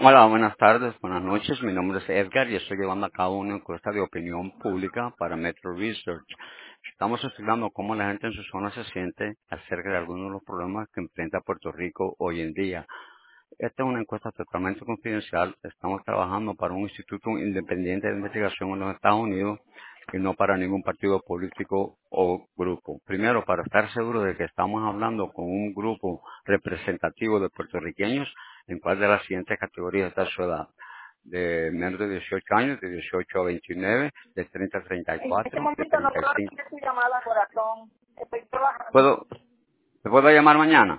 Hola, buenas tardes, buenas noches. Mi nombre es Edgar y estoy llevando a cabo una encuesta de opinión pública para Metro Research. Estamos estudiando cómo la gente en su zona se siente acerca de algunos de los problemas que enfrenta Puerto Rico hoy en día. Esta es una encuesta totalmente confidencial. Estamos trabajando para un instituto independiente de investigación en los Estados Unidos y no para ningún partido político o grupo. Primero, para estar seguro de que estamos hablando con un grupo representativo de puertorriqueños en cuál de las siguientes categorías está su edad. De menos de 18 años, de 18 a 29, de 30 a En este 34, de momento no puedo 35. recibir su llamada, corazón. Estoy trabajando. ¿Puedo, ¿te puedo llamar mañana?